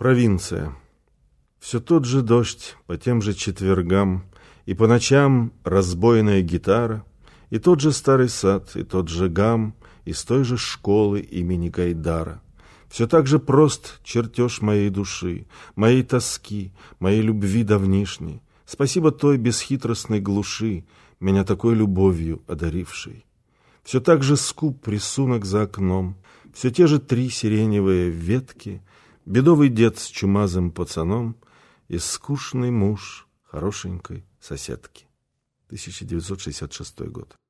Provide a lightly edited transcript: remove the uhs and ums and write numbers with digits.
Провинция. Все тот же дождь по тем же четвергам, и по ночам разбойная гитара, и тот же старый сад, и тот же гам, из той же школы имени Гайдара. Все так же прост чертеж моей души, моей тоски, моей любви давнишней. Спасибо той бесхитростной глуши, меня такой любовью одарившей. Все так же скуп рисунок за окном, все те же 3 сиреневые ветки, бедовый дед с чумазым пацаном и скучный муж хорошенькой соседки. 1966 год.